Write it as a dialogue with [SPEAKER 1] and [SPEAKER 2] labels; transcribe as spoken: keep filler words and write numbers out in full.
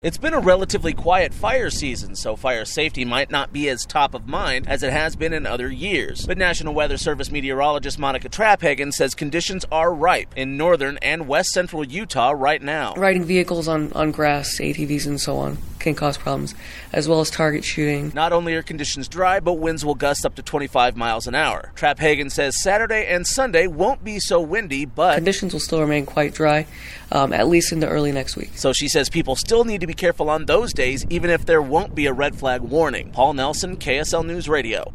[SPEAKER 1] It's been a relatively quiet fire season, so fire safety might not be as top of mind as it has been in other years. But National Weather Service meteorologist Monica Traphagen says conditions are ripe in northern and west central Utah right now.
[SPEAKER 2] Riding vehicles on, on grass, A T Vs and so on, can cause problems, as well as target shooting.
[SPEAKER 1] Not only are conditions dry, but winds will gust up to twenty-five miles an hour. Traphagen says Saturday and Sunday won't be so windy, but
[SPEAKER 2] conditions will still remain quite dry, um, at least in the early next week.
[SPEAKER 1] So she says people still need to be careful on those days, even if there won't be a red flag warning. Paul Nelson, K S L News Radio.